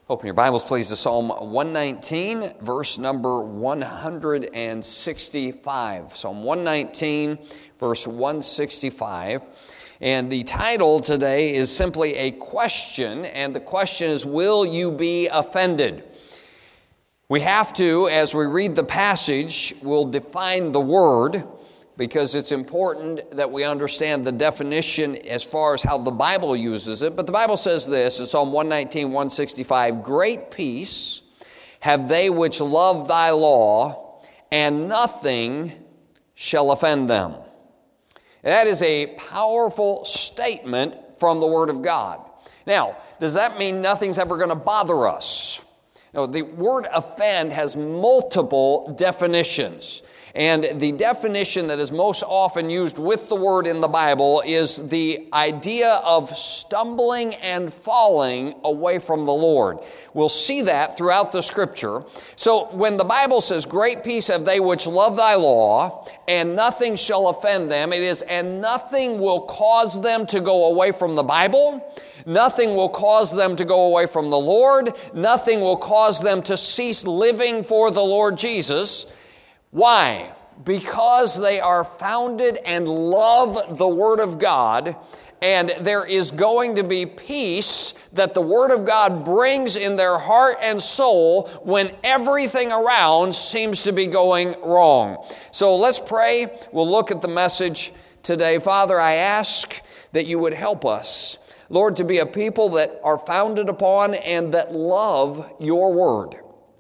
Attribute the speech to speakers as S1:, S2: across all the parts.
S1: Open your Bibles, please, to Psalm 119, verse number 165. Psalm 119, verse 165. And the title today is simply a question, and the question is, will you be offended? We have to, as we read the passage, we'll define the word, because it's important that we understand the definition as far as how the Bible uses it. But the Bible says this in Psalm 119, 165, "Great peace have they which love thy law, and nothing shall offend them." That is a powerful statement from the Word of God. Now, does that mean nothing's ever going to bother us? No, the word offend has multiple definitions. And the definition that is most often used with the word in the Bible is the idea of stumbling and falling away from the Lord. We'll see that throughout the Scripture. So when the Bible says, "Great peace have they which love thy law, and nothing shall offend them," it is, and nothing will cause them to go away from the Bible. Nothing will cause them to go away from the Lord. Nothing will cause them to cease living for the Lord Jesus. Why? Because they are founded and love the Word of God, and there is going to be peace that the Word of God brings in their heart and soul when everything around seems to be going wrong. So let's pray. We'll look at the message today. Father, I ask that you would help us, Lord, to be a people that are founded upon and that love your Word.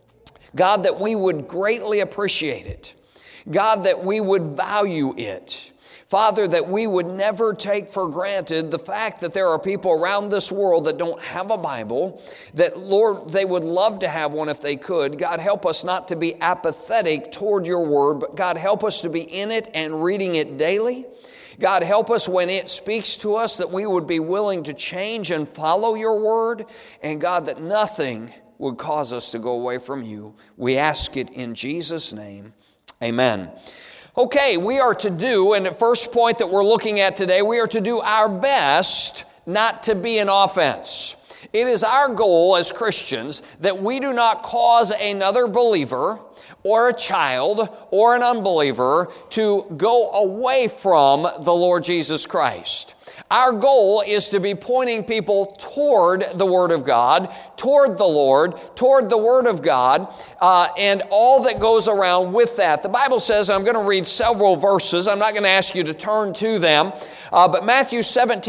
S1: God, that we would greatly appreciate it. God, that we would value it. Father, that we would never take for granted the fact that there are people around this world that don't have a Bible, that, Lord, they would love to have one if they could. God, help us not to be apathetic toward your word, but God, help us to be in it and reading it daily. God, help us when it speaks to us that we would be willing to change and follow your word. And God, that nothing would cause us to go away from you. We ask it in Jesus' name. Amen. Okay, we are to do, and the first point that we're looking at today, we are to do our best not to be an offense. It is our goal as Christians that we do not cause another believer or a child or an unbeliever to go away from the Lord Jesus Christ. Our goal is to be pointing people toward the Word of God, toward the Lord, toward the Word of God, and all that goes around with that. The Bible says, I'm going to read several verses. I'm not going to ask you to turn to them, but Matthew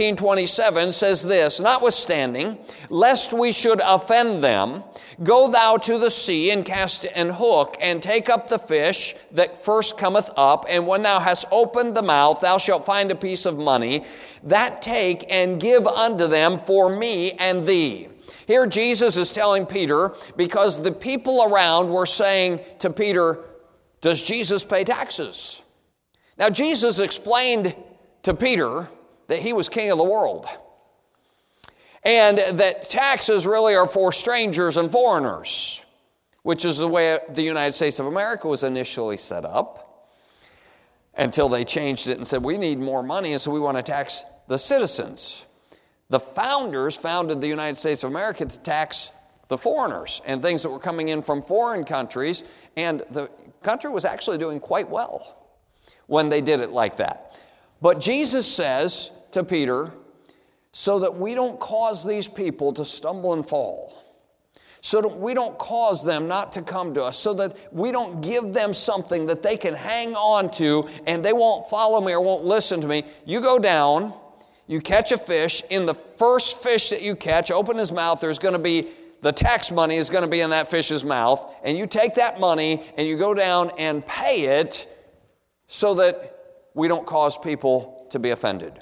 S1: 17:27 says this, "Notwithstanding, lest we should offend them, go thou to the sea and cast an hook and take up the fish that first cometh up, and when thou hast opened the mouth, thou shalt find a piece of money. That take and give unto them for me and thee." Here Jesus is telling Peter, because the people around were saying to Peter, "Does Jesus pay taxes?" Now Jesus explained to Peter that he was king of the world, and that taxes really are for strangers and foreigners, which is the way the United States of America was initially set up, until they changed it and said, we need more money, and so we want to tax the citizens. The founders founded the United States of America to tax the foreigners and things that were coming in from foreign countries, and the country was actually doing quite well when they did it like that. But Jesus says to Peter, so that we don't cause these people to stumble and fall, so that we don't cause them not to come to us, so that we don't give them something that they can hang on to and they won't follow me or won't listen to me. You go down, you catch a fish. In the first fish that you catch, open his mouth, there's going to be, the tax money is going to be in that fish's mouth, and you take that money and you go down and pay it so that we don't cause people to be offended.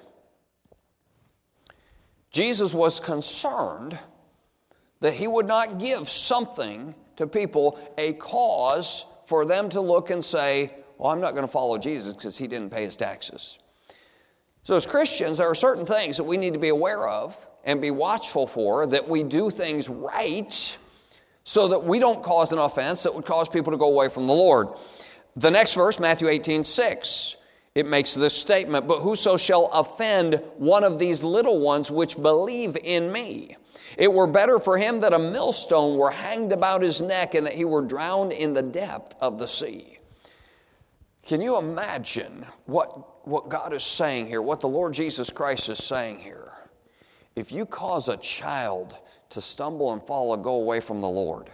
S1: Jesus was concerned that he would not give something to people, a cause for them to look and say, well, I'm not going to follow Jesus because he didn't pay his taxes. So as Christians, there are certain things that we need to be aware of and be watchful for, that we do things right so that we don't cause an offense that would cause people to go away from the Lord. The next verse, Matthew 18:6, it makes this statement, "But whoso shall offend one of these little ones which believe in me." It were better for him that a millstone were hanged about his neck and that he were drowned in the depth of the sea. Can you imagine what God is saying here, what the Lord Jesus Christ is saying here? If you cause a child to stumble and fall or go away from the Lord,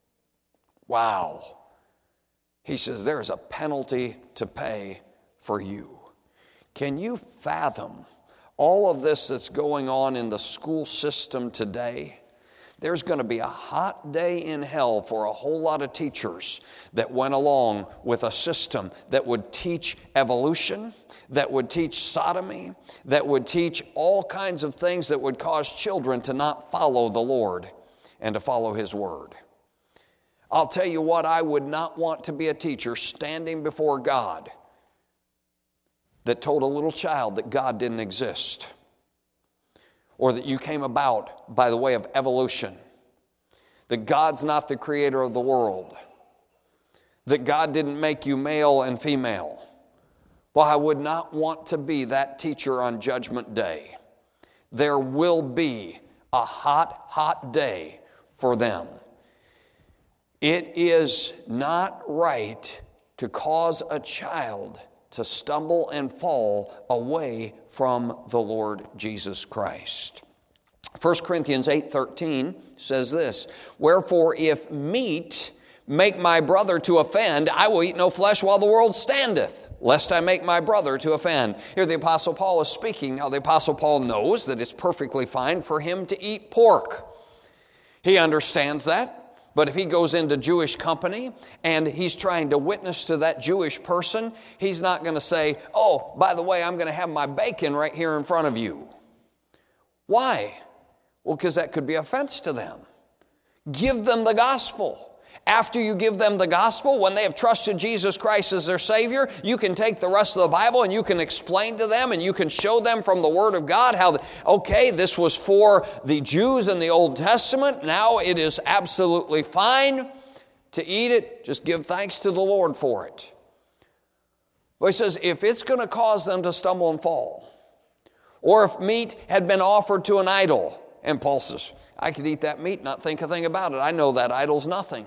S1: wow. He says there's a penalty to pay for you. Can you fathom all of this that's going on in the school system today? There's going to be a hot day in hell for a whole lot of teachers that went along with a system that would teach evolution, that would teach sodomy, that would teach all kinds of things that would cause children to not follow the Lord and to follow His Word. I'll tell you what, I would not want to be a teacher standing before God that told a little child that God didn't exist, or that you came about by the way of evolution, that God's not the creator of the world, that God didn't make you male and female. Well, I would not want to be that teacher on Judgment Day. There will be a hot, hot day for them. It is not right to cause a child to stumble and fall away from the Lord Jesus Christ. 1 Corinthians 8:13 says this, "Wherefore if meat make my brother to offend, I will eat no flesh while the world standeth, lest I make my brother to offend." Here the Apostle Paul is speaking. Now the Apostle Paul knows that it's perfectly fine for him to eat pork. He understands that. But if he goes into Jewish company and he's trying to witness to that Jewish person, he's not going to say, "Oh, by the way, I'm going to have my bacon right here in front of you." Why? Well, because that could be offense to them. Give them the gospel. After you give them the gospel, when they have trusted Jesus Christ as their Savior, you can take the rest of the Bible and you can explain to them and you can show them from the Word of God how, okay, this was for the Jews in the Old Testament. Now it is absolutely fine to eat it. Just give thanks to the Lord for it. But he says, if it's going to cause them to stumble and fall, or if meat had been offered to an idol, and Paul says, I could eat that meat, not think a thing about it. I know that idol's nothing.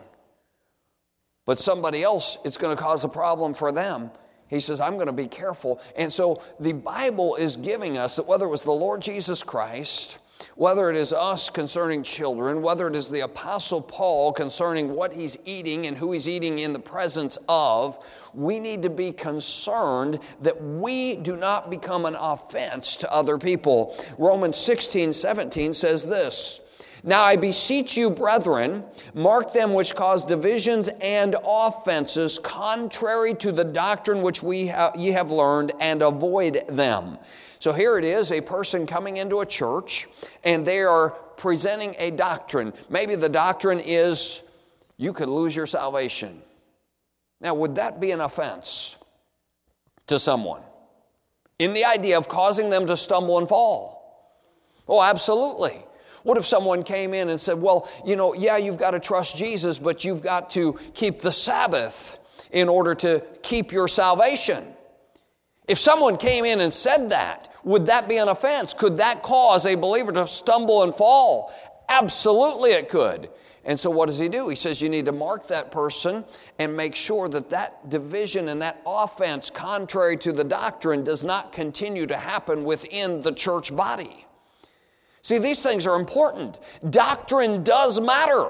S1: But somebody else, it's going to cause a problem for them. He says, I'm going to be careful. And so the Bible is giving us that whether it was the Lord Jesus Christ, whether it is us concerning children, whether it is the Apostle Paul concerning what he's eating and who he's eating in the presence of, we need to be concerned that we do not become an offense to other people. Romans 16:17 says this, "Now I beseech you, brethren, mark them which cause divisions and offenses contrary to the doctrine which ye have learned, and avoid them." So here it is, a person coming into a church, and they are presenting a doctrine. Maybe the doctrine is, you could lose your salvation. Now, would that be an offense to someone in the idea of causing them to stumble and fall? Oh, absolutely. What if someone came in and said, well, yeah, you've got to trust Jesus, but you've got to keep the Sabbath in order to keep your salvation? If someone came in and said that, would that be an offense? Could that cause a believer to stumble and fall? Absolutely it could. And so what does he do? He says you need to mark that person and make sure that that division and that offense, contrary to the doctrine, does not continue to happen within the church body. See, these things are important. Doctrine does matter.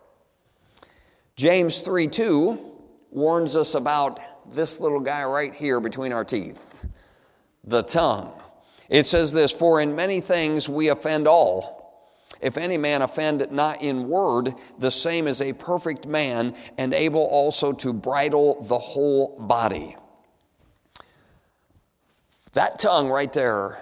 S1: James 3:2 warns us about this little guy right here between our teeth, the tongue. It says this, "For in many things we offend all. If any man offend not in word, the same is a perfect man, and able also to bridle the whole body." That tongue right there,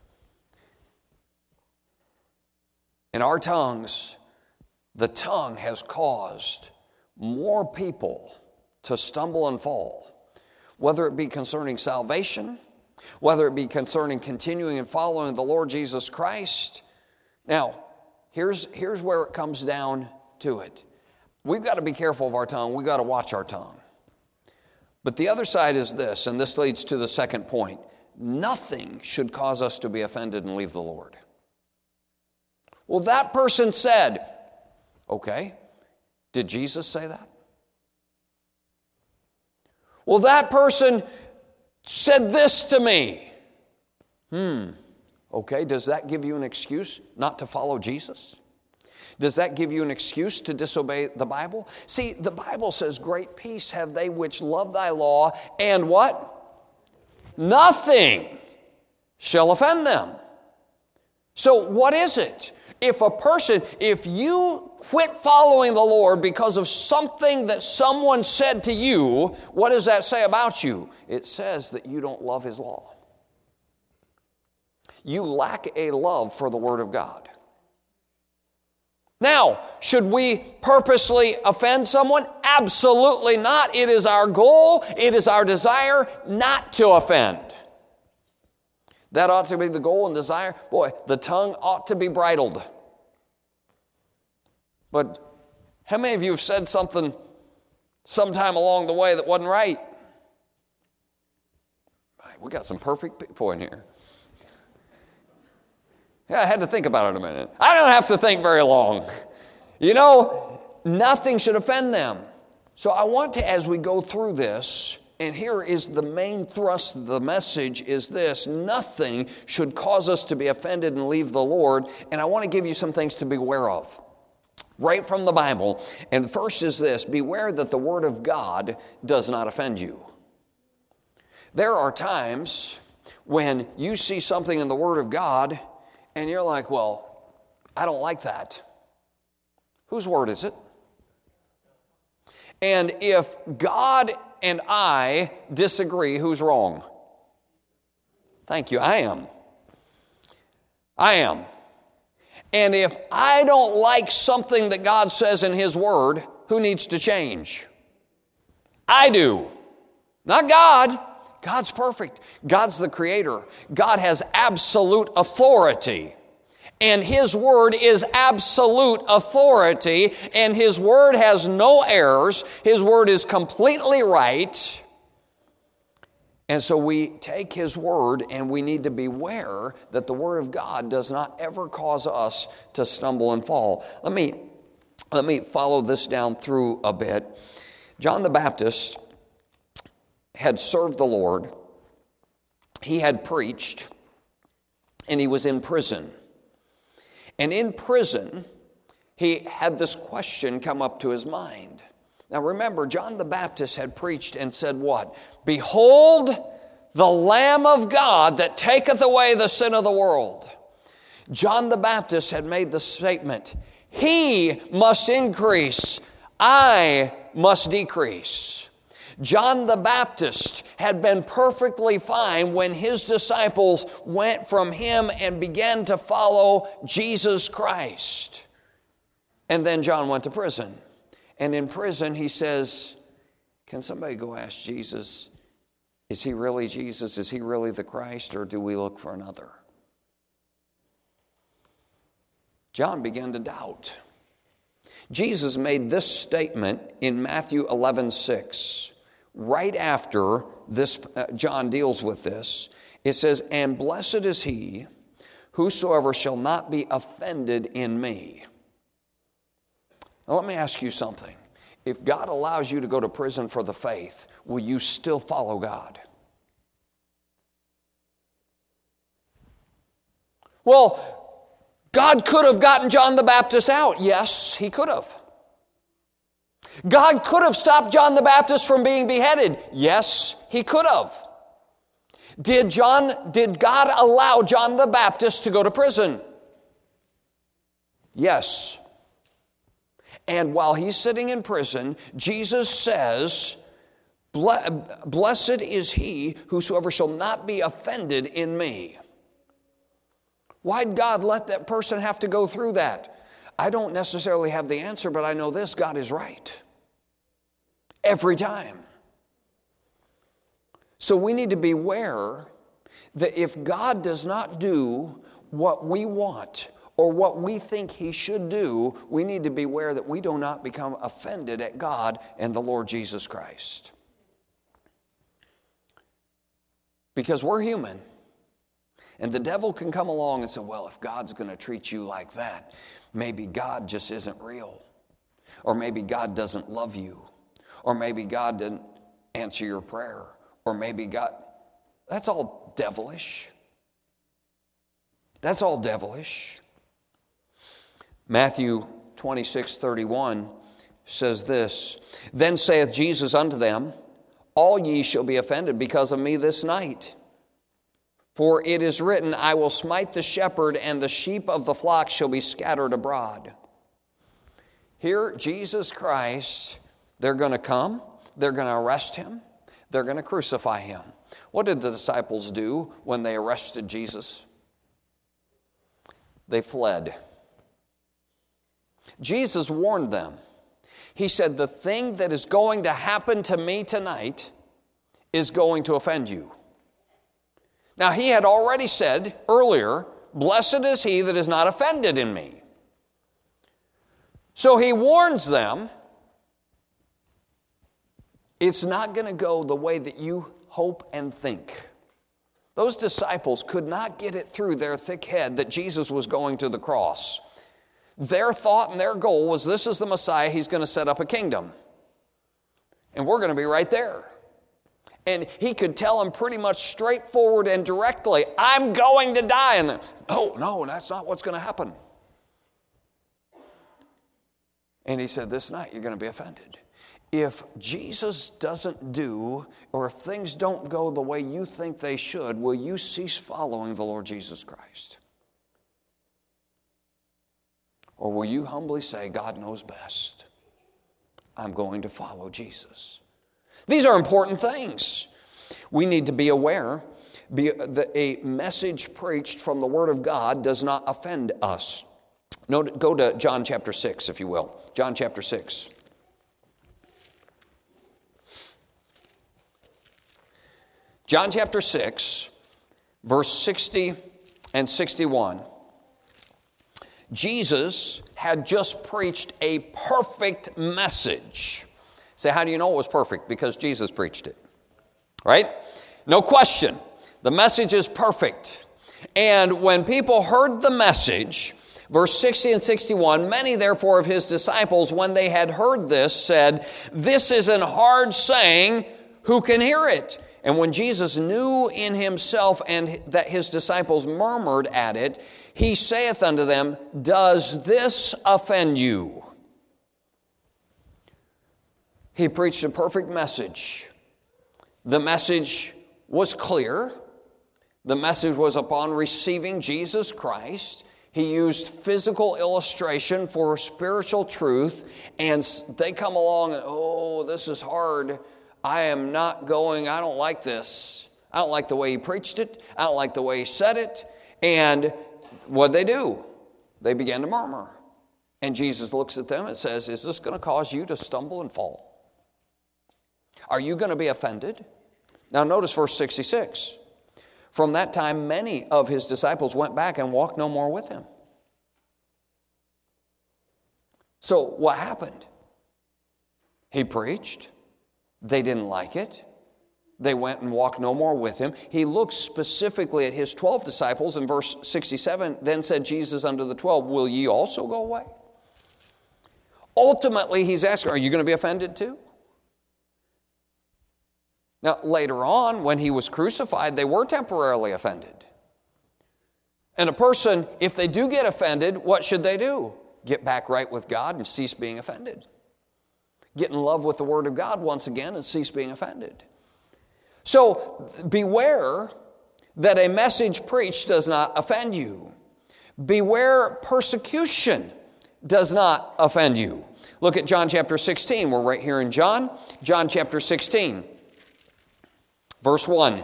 S1: in our tongues, the tongue has caused more people to stumble and fall, whether it be concerning salvation, whether it be concerning continuing and following the Lord Jesus Christ. Now, here's where it comes down to it. We've got to be careful of our tongue. We've got to watch our tongue. But the other side is this, and this leads to the second point. Nothing should cause us to be offended and leave the Lord. Well, that person said, okay, did Jesus say that? Well, that person said this to me. Okay, does that give you an excuse not to follow Jesus? Does that give you an excuse to disobey the Bible? See, the Bible says, great peace have they which love thy law, and what? Nothing shall offend them. So what is it? If you quit following the Lord because of something that someone said to you, what does that say about you? It says that you don't love His law. You lack a love for the Word of God. Now, should we purposely offend someone? Absolutely not. It is our goal, it is our desire not to offend. That ought to be the goal and desire. Boy, the tongue ought to be bridled. But how many of you have said something sometime along the way that wasn't right? We got some perfect people in here. Yeah, I had to think about it a minute. I don't have to think very long. You know, nothing should offend them. So I want to, as we go through this, and here is the main thrust of the message is this: nothing should cause us to be offended and leave the Lord. And I want to give you some things to be aware of, right from the Bible. And the first is this: beware that the Word of God does not offend you. There are times when you see something in the Word of God and you're like, well, I don't like that. Whose word is it? And if God and I disagree, who's wrong? Thank you, I am. I am. And if I don't like something that God says in His Word, who needs to change? I do. Not God. God's perfect. God's the Creator. God has absolute authority. And His Word is absolute authority. And His Word has no errors. His Word is completely right. And so we take His Word and we need to beware that the Word of God does not ever cause us to stumble and fall. Let me follow this down through a bit. John the Baptist had served the Lord. He had preached, and he was in prison. And in prison, he had this question come up to his mind. Now remember, John the Baptist had preached and said what? Behold, the Lamb of God that taketh away the sin of the world. John the Baptist had made the statement, He must increase, I must decrease. John the Baptist had been perfectly fine when his disciples went from him and began to follow Jesus Christ. And then John went to prison. And in prison he says, can somebody go ask Jesus, is He really Jesus? Is He really the Christ? Or do we look for another? John began to doubt. Jesus made this statement in Matthew 11:6. Right after this, John deals with this. It says, and blessed is he whosoever shall not be offended in me. Now let me ask you something. If God allows you to go to prison for the faith, will you still follow God? Well, God could have gotten John the Baptist out. Yes, He could have. God could have stopped John the Baptist from being beheaded. Yes, He could have. Did God allow John the Baptist to go to prison? Yes. And while he's sitting in prison, Jesus says, blessed is he whosoever shall not be offended in me. Why'd God let that person have to go through that? I don't necessarily have the answer, but I know this: God is right. Every time. So we need to beware that if God does not do what we want or what we think He should do, we need to beware that we do not become offended at God and the Lord Jesus Christ. Because we're human. And the devil can come along and say, well, if God's going to treat you like that, maybe God just isn't real. Or maybe God doesn't love you. Or maybe God didn't answer your prayer. Or maybe God... That's all devilish. That's all devilish. Matthew 26:31 says this, Then saith Jesus unto them, All ye shall be offended because of me this night. For it is written, I will smite the shepherd, and the sheep of the flock shall be scattered abroad. Here, Jesus Christ, they're going to come, they're going to arrest him, they're going to crucify him. What did the disciples do when they arrested Jesus? They fled. Jesus warned them. He said, the thing that is going to happen to me tonight is going to offend you. Now, he had already said earlier, blessed is he that is not offended in me. So he warns them, it's not going to go the way that you hope and think. Those disciples could not get it through their thick head that Jesus was going to the cross. Their thought and their goal was, this is the Messiah, he's going to set up a kingdom. And we're going to be right there. And he could tell them pretty much straightforward and directly, I'm going to die. And then, no, that's not what's going to happen. And he said, this night you're going to be offended. If Jesus doesn't do, or if things don't go the way you think they should, will you cease following the Lord Jesus Christ? Or will you humbly say, God knows best. I'm going to follow Jesus. These are important things. We need to be aware that a message preached from the Word of God does not offend us. Go to John chapter 6, if you will. John chapter 6. John chapter 6, verse 60 and 61. Jesus had just preached a perfect message. Say, how do you know it was perfect? Because Jesus preached it. Right? No question. The message is perfect. And when people heard the message, verse 60 and 61, many therefore of his disciples, when they had heard this, said, This is an hard saying, who can hear it? And when Jesus knew in himself and that his disciples murmured at it, he saith unto them, Does this offend you? He preached a perfect message. The message was clear. The message was upon receiving Jesus Christ. He used physical illustration for spiritual truth. And they come along and, this is hard. I am not going, I don't like this. I don't like the way he preached it. I don't like the way he said it. And what did they do? They began to murmur. And Jesus looks at them and says, Is this going to cause you to stumble and fall? Are you going to be offended? Now notice verse 66. From that time, many of his disciples went back and walked no more with him. So what happened? He preached. They didn't like it. They went and walked no more with him. He looks specifically at his 12 disciples in verse 67. Then said Jesus unto the 12, Will ye also go away? Ultimately, he's asking, are you going to be offended too? Now, later on, when he was crucified, they were temporarily offended. And a person, if they do get offended, what should they do? Get back right with God and cease being offended. Get in love with the Word of God once again and cease being offended. So beware that a message preached does not offend you. Beware persecution does not offend you. Look at John chapter 16. We're right here in John. John chapter 16, verse 1.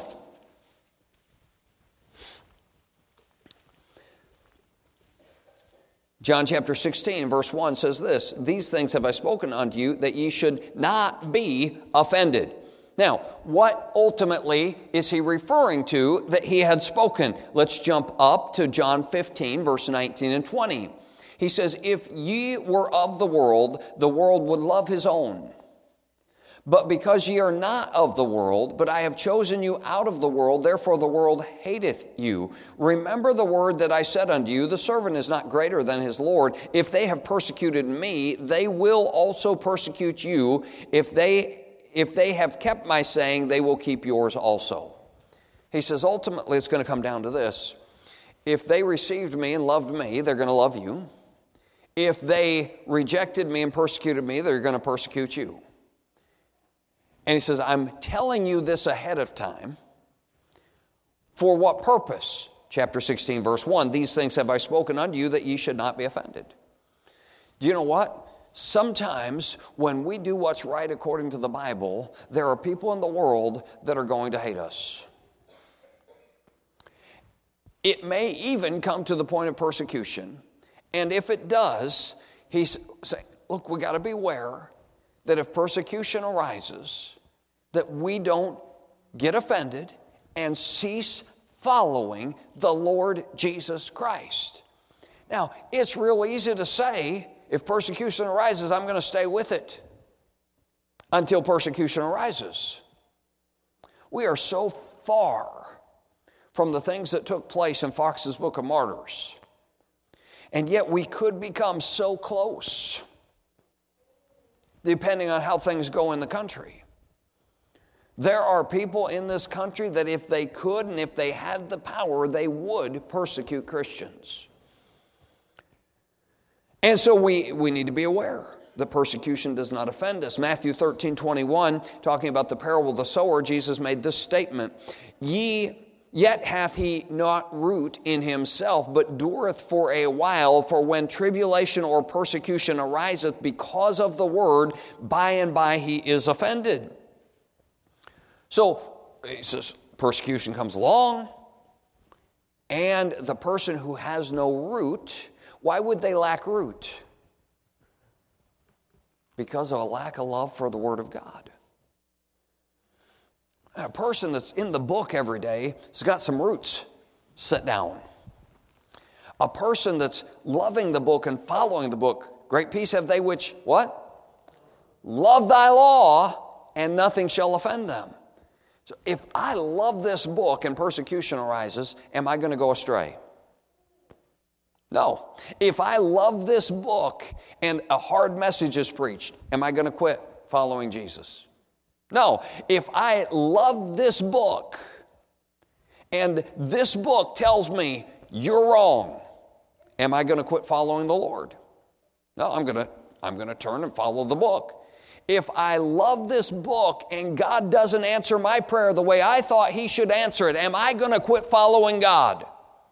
S1: John chapter 16, verse 1 says this, These things have I spoken unto you, that ye should not be offended. Now, what ultimately is he referring to that he had spoken? Let's jump up to John 15, verse 19 and 20. He says, If ye were of the world would love his own. But because ye are not of the world, but I have chosen you out of the world, therefore the world hateth you. Remember the word that I said unto you, the servant is not greater than his Lord. If they have persecuted me, they will also persecute you. If they have kept my saying, they will keep yours also. He says, ultimately it's going to come down to this. If they received me and loved me, they're going to love you. If they rejected me and persecuted me, they're going to persecute you. And he says, I'm telling you this ahead of time. For what purpose? Chapter 16, verse 1. These things have I spoken unto you that ye should not be offended. Do you know what? Sometimes when we do what's right according to the Bible, there are people in the world that are going to hate us. It may even come to the point of persecution. And if it does, he's saying, look, we got to beware that if persecution arises, that we don't get offended and cease following the Lord Jesus Christ. Now, it's real easy to say, if persecution arises, I'm going to stay with it until persecution arises. We are so far from the things that took place in Fox's Book of Martyrs, and yet we could become so close, depending on how things go in the country. There are people in this country that if they could and if they had the power, they would persecute Christians. And so we need to be aware that persecution does not offend us. Matthew 13:21, talking about the parable of the sower, Jesus made this statement, Yet hath he not root in himself, but dureth for a while. For when tribulation or persecution ariseth because of the word, by and by he is offended. So, he says, persecution comes along, and the person who has no root, why would they lack root? Because of a lack of love for the Word of God. And a person that's in the book every day has got some roots set down. A person that's loving the book and following the book, great peace have they which, what? Love thy law, and nothing shall offend them. So if I love this book and persecution arises, am I going to go astray? No. If I love this book and a hard message is preached, am I going to quit following Jesus? No. If I love this book and this book tells me you're wrong, am I going to quit following the Lord? No, I'm going to turn and follow the book. If I love this book and God doesn't answer my prayer the way I thought He should answer it, am I going to quit following God?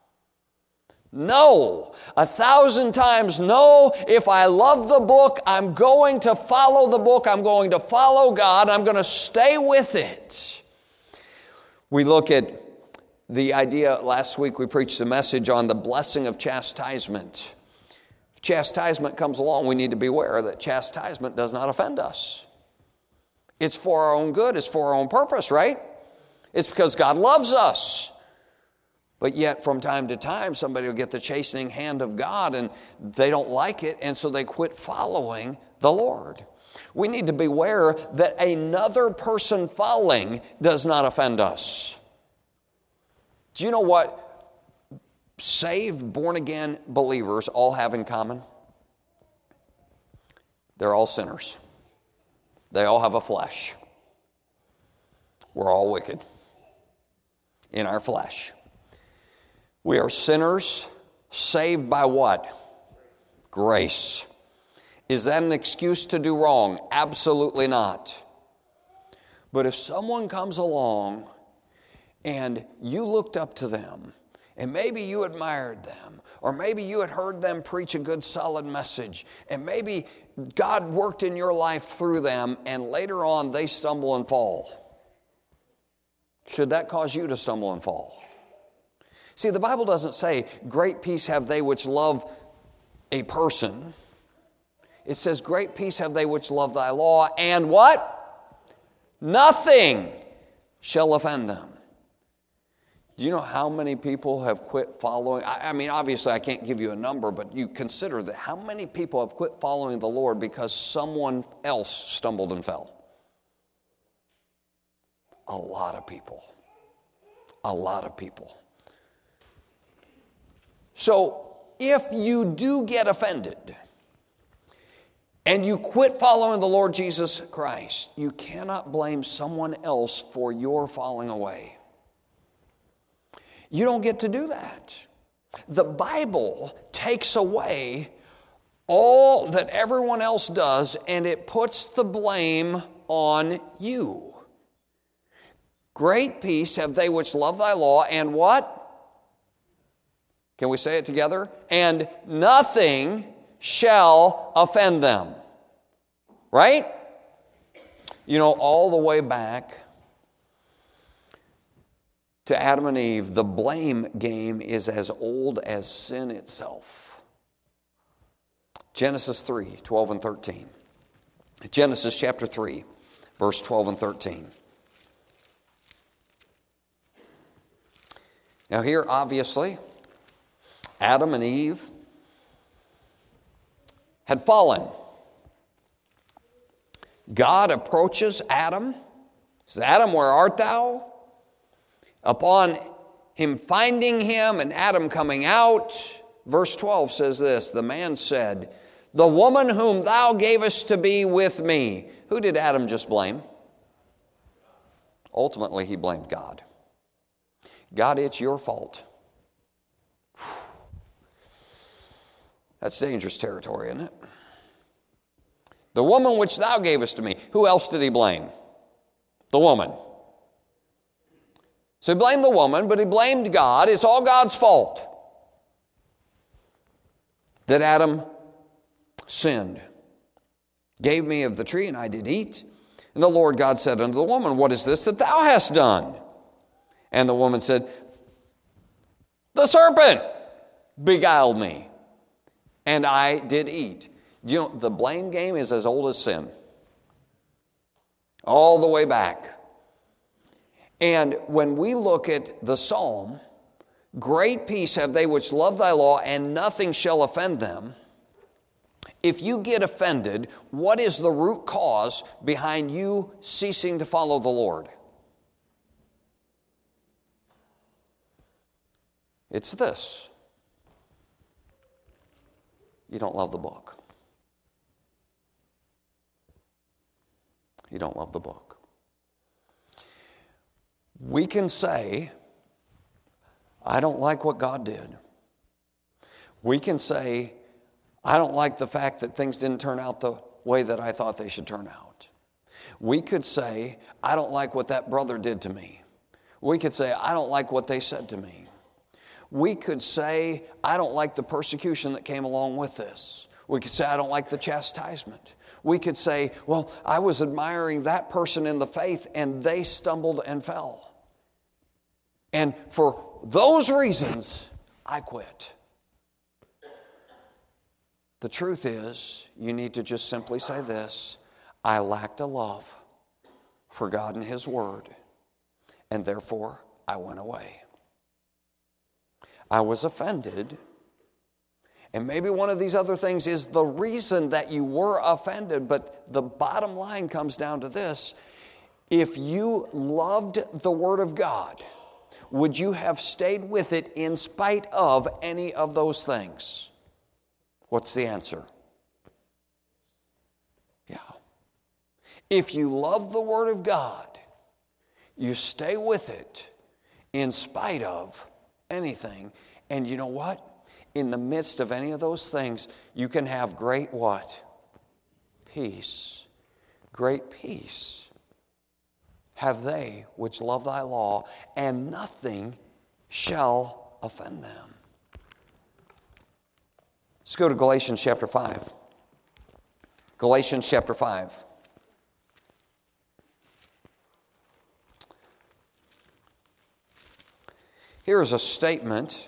S1: No. 1,000 times no. If I love the book, I'm going to follow the book. I'm going to follow God. I'm going to stay with it. We look at the idea, last week we preached a message on the blessing of chastisement. If chastisement comes along, we need to be aware that chastisement does not offend us. It's for our own good. It's for our own purpose, right? It's because God loves us. But yet from time to time, somebody will get the chastening hand of God and they don't like it, and so they quit following the Lord. We need to beware that another person falling does not offend us. Do you know what saved, born-again believers all have in common? They're all sinners. They all have a flesh. We're all wicked in our flesh. We are sinners saved by what? Grace. Is that an excuse to do wrong? Absolutely not. But if someone comes along and you looked up to them, and maybe you admired them, or maybe you had heard them preach a good solid message, and maybe God worked in your life through them, and later on they stumble and fall, should that cause you to stumble and fall? See, the Bible doesn't say, great peace have they which love a person. It says, great peace have they which love thy law, and what? Nothing shall offend them. Do you know how many people have quit following? I mean, obviously I can't give you a number, but you consider that how many people have quit following the Lord because someone else stumbled and fell. a lot of people. A lot of people. So, if you do get offended and you quit following the Lord Jesus Christ, you cannot blame someone else for your falling away. You don't get to do that. The Bible takes away all that everyone else does, and it puts the blame on you. Great peace have they which love thy law, and what? Can we say it together? And nothing shall offend them. Right? You know, all the way back to Adam and Eve, the blame game is as old as sin itself. Genesis 3, 12 and 13. Genesis chapter 3, verse 12 and 13. Now here, obviously, Adam and Eve had fallen. God approaches Adam, says, Adam, where art thou? Upon him finding him and Adam coming out, verse 12 says this, the man said, the woman whom thou gavest to be with me. Who did Adam just blame? Ultimately, he blamed God. God, it's your fault. That's dangerous territory, isn't it? The woman which thou gavest to me. Who else did he blame? The woman. So he blamed the woman, but he blamed God. It's all God's fault that Adam sinned. Gave me of the tree, and I did eat. And the Lord God said unto the woman, what is this that thou hast done? And the woman said, the serpent beguiled me, and I did eat. You know, the blame game is as old as sin. All the way back. And when we look at the psalm, great peace have they which love thy law, and nothing shall offend them. If you get offended, what is the root cause behind you ceasing to follow the Lord? It's this. You don't love the book. You don't love the book. We can say, I don't like what God did. We can say, I don't like the fact that things didn't turn out the way that I thought they should turn out. We could say, I don't like what that brother did to me. We could say, I don't like what they said to me. We could say, I don't like the persecution that came along with this. We could say, I don't like the chastisement. We could say, well, I was admiring that person in the faith and they stumbled and fell. And for those reasons, I quit. The truth is, you need to just simply say this, I lacked a love for God and His Word, and therefore I went away. I was offended. And maybe one of these other things is the reason that you were offended, but the bottom line comes down to this. If you loved the Word of God, would you have stayed with it in spite of any of those things? What's the answer? Yeah. If you love the Word of God, you stay with it in spite of anything. And you know what? In the midst of any of those things, you can have great what? Peace. Great peace have they which love thy law, and nothing shall offend them. Let's go to Galatians chapter 5. Galatians chapter 5. Here is a statement.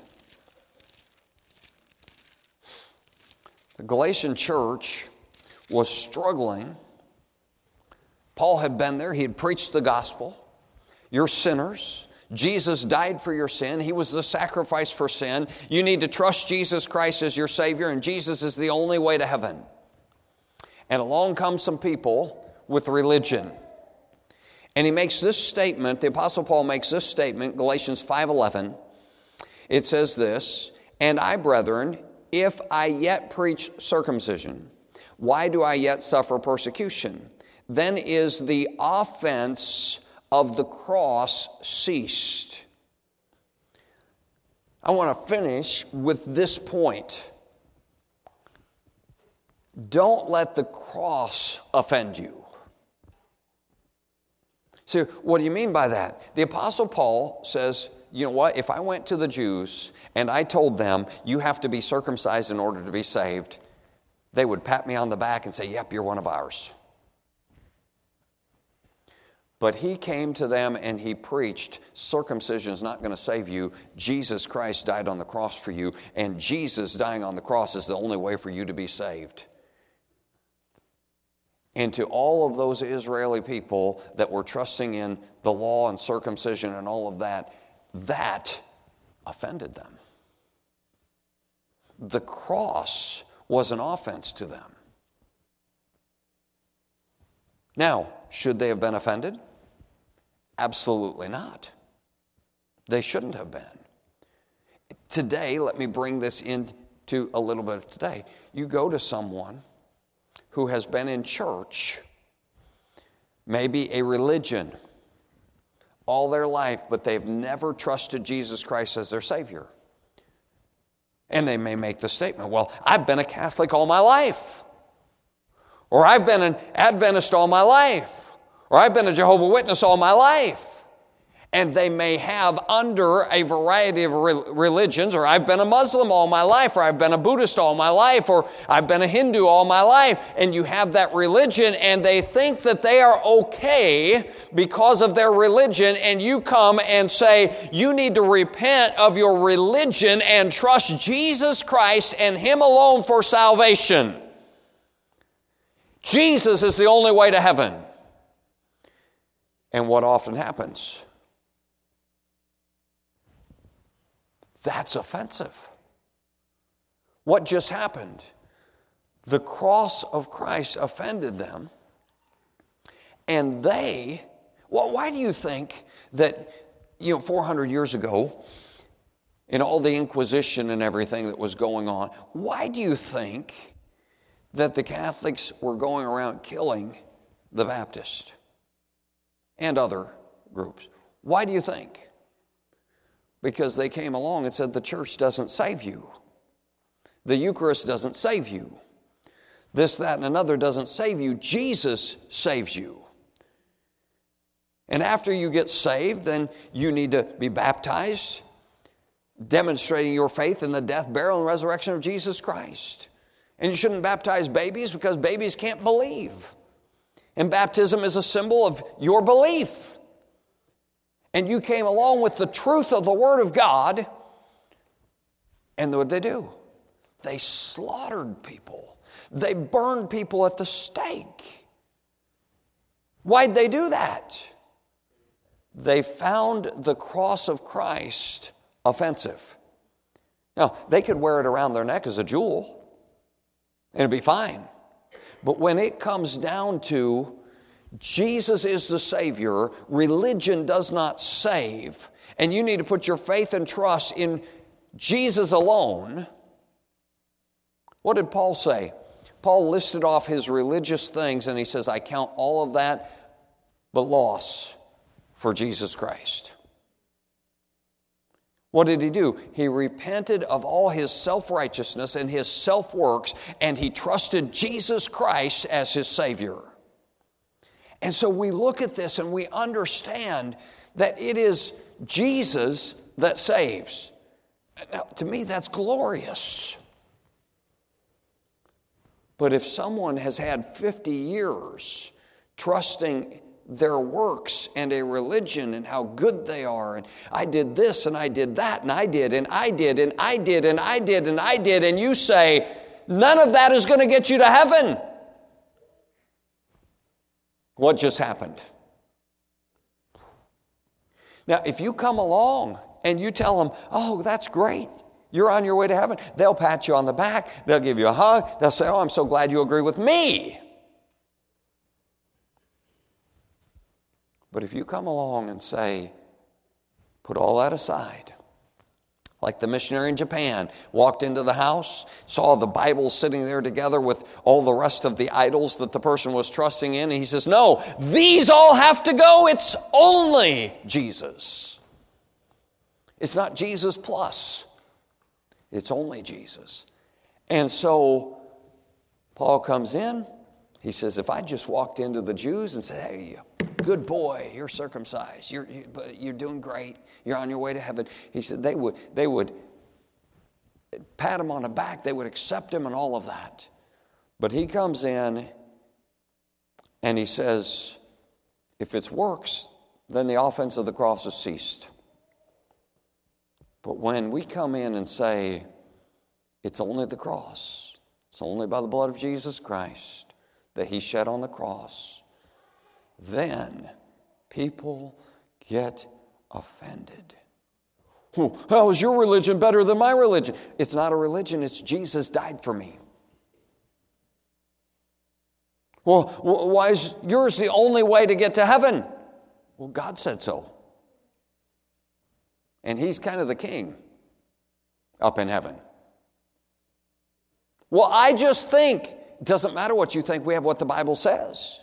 S1: The Galatian church was struggling. Paul had been there. He had preached the gospel. You're sinners. Jesus died for your sin. He was the sacrifice for sin. You need to trust Jesus Christ as your Savior, and Jesus is the only way to heaven. And along come some people with religion. And he makes this statement, the Apostle Paul makes this statement, Galatians 5:11. It says this, "And I, brethren, if I yet preach circumcision, why do I yet suffer persecution? Then is the offense of the cross ceased." I want to finish with this point. Don't let the cross offend you. So what do you mean by that? The Apostle Paul says, you know what, if I went to the Jews and I told them, you have to be circumcised in order to be saved, they would pat me on the back and say, yep, you're one of ours. But he came to them and he preached, circumcision is not going to save you. Jesus Christ died on the cross for you, and Jesus dying on the cross is the only way for you to be saved. And to all of those Israeli people that were trusting in the law and circumcision and all of that, that offended them. The cross was an offense to them. Now, should they have been offended? Absolutely not. They shouldn't have been. Today, let me bring this into a little bit of today. You go to someone who has been in church, maybe a religion, all their life, but they've never trusted Jesus Christ as their Savior. And they may make the statement, well, I've been a Catholic all my life. Or I've been an Adventist all my life. Or I've been a Jehovah's Witness all my life. And they may have under a variety of religions, or I've been a Muslim all my life, or I've been a Buddhist all my life, or I've been a Hindu all my life. And you have that religion, and they think that they are okay because of their religion, and you come and say, you need to repent of your religion and trust Jesus Christ and Him alone for salvation. Jesus is the only way to heaven. And what often happens? That's offensive. What just happened? The cross of Christ offended them. And they, well, why do you think that, 400 years ago, in all the Inquisition and everything that was going on, why do you think that the Catholics were going around killing the Baptists and other groups? Why do you think? Because they came along and said the church doesn't save you. The Eucharist doesn't save you. This, that, and another doesn't save you. Jesus saves you. And after you get saved, then you need to be baptized, demonstrating your faith in the death, burial, and resurrection of Jesus Christ. And you shouldn't baptize babies because babies can't believe. And baptism is a symbol of your belief. And you came along with the truth of the Word of God, and what did they do? They slaughtered people. They burned people at the stake. Why'd they do that? They found the cross of Christ offensive. Now, they could wear it around their neck as a jewel, and it'd be fine. But when it comes down to Jesus is the Savior, religion does not save, and you need to put your faith and trust in Jesus alone. What did Paul say? Paul listed off his religious things, and he says, I count all of that but loss for Jesus Christ. What did he do? He repented of all his self-righteousness and his self-works, and he trusted Jesus Christ as his Savior. And so we look at this and we understand that it is Jesus that saves. Now, to me, that's glorious. But if someone has had 50 years trusting their works and a religion and how good they are, and I did this and I did that and I did and I did and I did and I did and I did, and you say, none of that is going to get you to heaven. What just happened? Now, if you come along and you tell them, oh, that's great, you're on your way to heaven, they'll pat you on the back, they'll give you a hug, they'll say, oh, I'm so glad you agree with me. But if you come along and say, put all that aside, like the missionary in Japan walked into the house, saw the Bible sitting there together with all the rest of the idols that the person was trusting in, and he says, no, these all have to go. It's only Jesus. It's not Jesus plus. It's only Jesus. And so Paul comes in. He says, if I just walked into the Jews and said, hey, good boy, you're circumcised. You're doing great. You're on your way to heaven. He said they would pat him on the back. They would accept him and all of that. But he comes in and he says, if it's works, then the offense of the cross has ceased. But when we come in and say, it's only the cross, it's only by the blood of Jesus Christ that he shed on the cross, then people get offended. How is your religion better than my religion? It's not a religion, it's Jesus died for me. Well, why is yours the only way to get to heaven? Well, God said so. And he's kind of the king up in heaven. Well, I just think, it doesn't matter what you think, we have what the Bible says.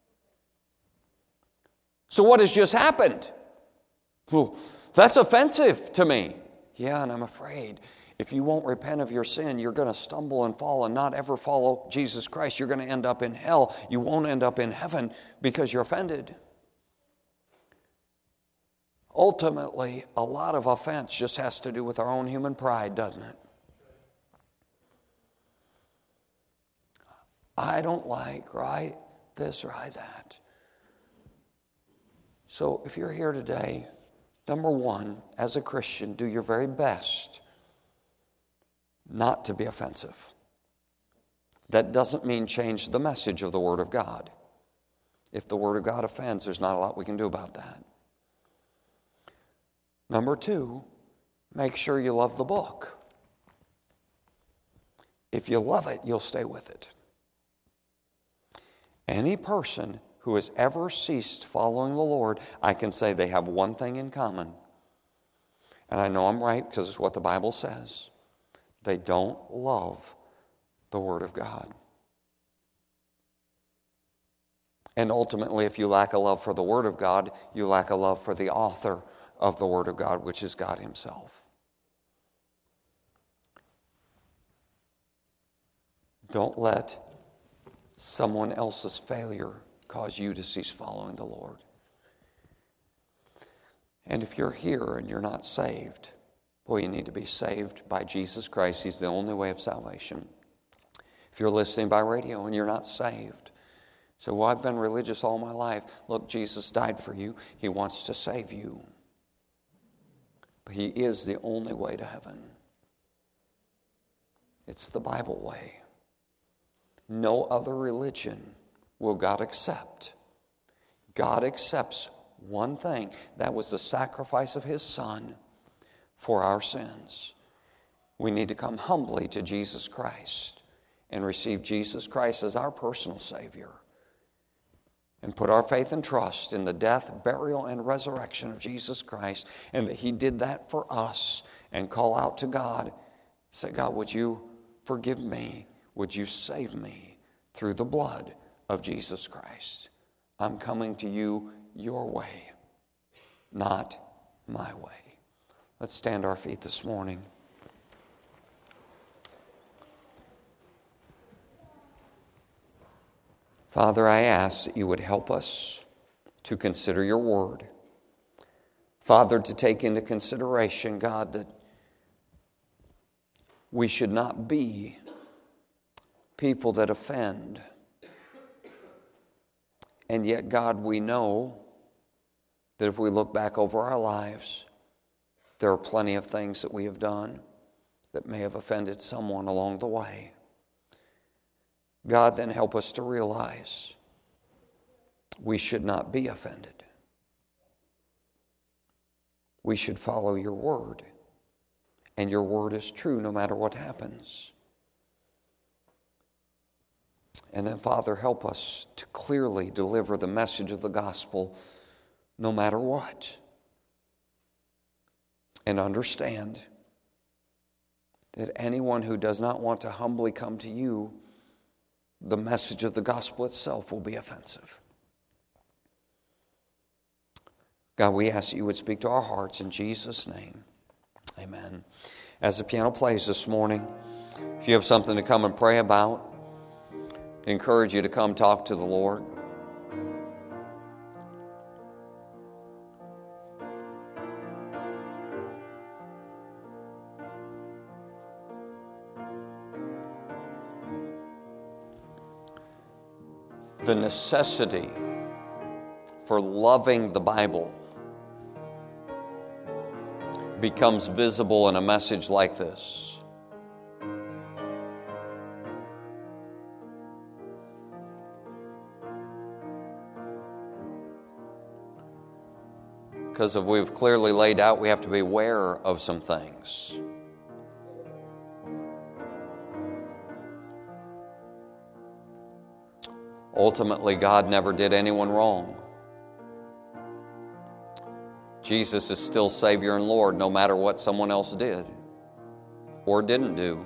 S1: So what has just happened? Well, that's offensive to me. Yeah, and I'm afraid if you won't repent of your sin, you're going to stumble and fall and not ever follow Jesus Christ. You're going to end up in hell. You won't end up in heaven because you're offended. Ultimately, a lot of offense just has to do with our own human pride, doesn't it? I don't like, right, this, right, that. So if you're here today, number one, as a Christian, do your very best not to be offensive. That doesn't mean change the message of the Word of God. If the Word of God offends, there's not a lot we can do about that. Number two, make sure you love the book. If you love it, you'll stay with it. Any person who has ever ceased following the Lord, I can say they have one thing in common. And I know I'm right because it's what the Bible says. They don't love the Word of God. And ultimately, if you lack a love for the Word of God, you lack a love for the author of the Word of God, which is God Himself. Don't let someone else's failure cause you to cease following the Lord. And if you're here and you're not saved, boy, you need to be saved by Jesus Christ. He's the only way of salvation. If you're listening by radio and you're not saved, so, well, I've been religious all my life. Look, Jesus died for you. He wants to save you. But He is the only way to heaven. It's the Bible way. No other religion will God accept. God accepts one thing. That was the sacrifice of His Son for our sins. We need to come humbly to Jesus Christ and receive Jesus Christ as our personal Savior and put our faith and trust in the death, burial, and resurrection of Jesus Christ, and that He did that for us, and call out to God. Say, God, would you forgive me? Would you save me through the blood of Jesus Christ? I'm coming to you your way, not my way. Let's stand our feet this morning. Father, I ask that you would help us to consider your word. Father, to take into consideration, God, that we should not be people that offend. And yet, God, we know that if we look back over our lives, there are plenty of things that we have done that may have offended someone along the way. God, then help us to realize we should not be offended. We should follow your word, and your word is true no matter what happens. And then, Father, help us to clearly deliver the message of the gospel no matter what. And understand that anyone who does not want to humbly come to you, the message of the gospel itself will be offensive. God, we ask that you would speak to our hearts in Jesus' name. Amen. As the piano plays this morning, if you have something to come and pray about, I encourage you to come talk to the Lord. The necessity for loving the Bible becomes visible in a message like this. Because as we've clearly laid out, we have to be aware of some things. Ultimately, God never did anyone wrong. Jesus is still Savior and Lord no matter what someone else did or didn't do.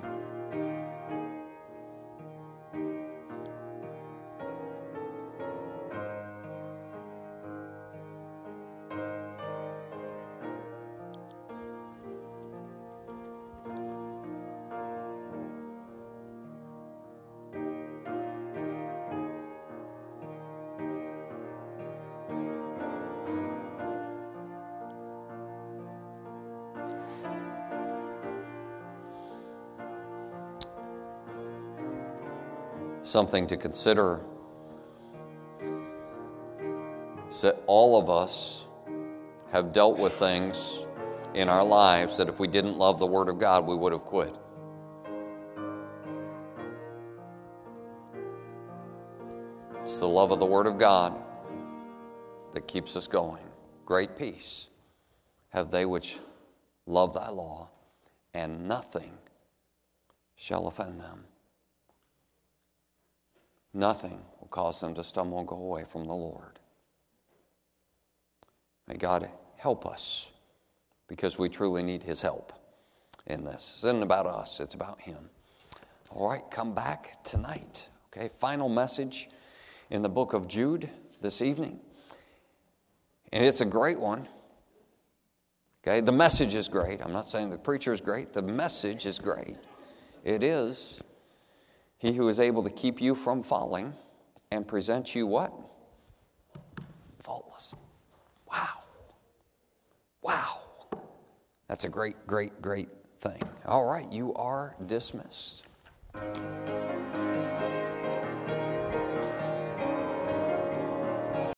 S1: Something to consider is that all of us have dealt with things in our lives that if we didn't love the Word of God, we would have quit. It's the love of the Word of God that keeps us going. Great peace have they which love thy law, and nothing shall offend them. Nothing will cause them to stumble and go away from the Lord. May God help us, because we truly need His help in this. It isn't about us, it's about Him. All right, come back tonight. Okay, final message in the book of Jude this evening. And it's a great one. Okay, the message is great. I'm not saying the preacher is great. The message is great. It is. He who is able to keep you from falling and present you what? Faultless. Wow. Wow. That's a great, great, great thing. All right, you are dismissed.